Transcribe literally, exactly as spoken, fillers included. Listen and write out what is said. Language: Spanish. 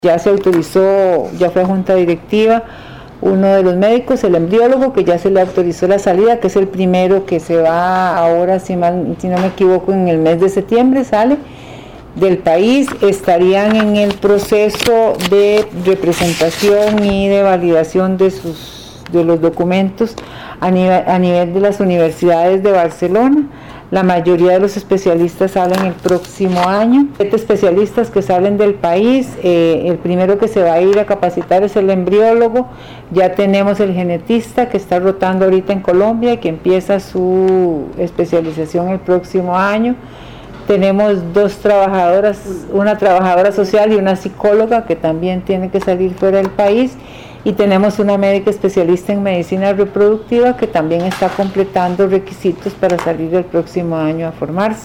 Ya se autorizó, ya fue a junta directiva, uno de los médicos, el embriólogo, que ya se le autorizó la salida, que es el primero que se va ahora, si, mal, si no me equivoco, en el mes de septiembre sale del país. Estarían en el proceso de representación y de validación de, sus, de los documentos a nivel, a nivel de las universidades de Barcelona. La mayoría de los especialistas salen el próximo año. Siete especialistas que salen del país. Eh, el primero que se va a ir a capacitar es el embriólogo. Ya tenemos el genetista que está rotando ahorita en Colombia y que empieza su especialización el próximo año. Tenemos dos trabajadoras, una trabajadora social y una psicóloga que también tiene que salir fuera del país. Y tenemos una médica especialista en medicina reproductiva que también está completando requisitos para salir el próximo año a formarse.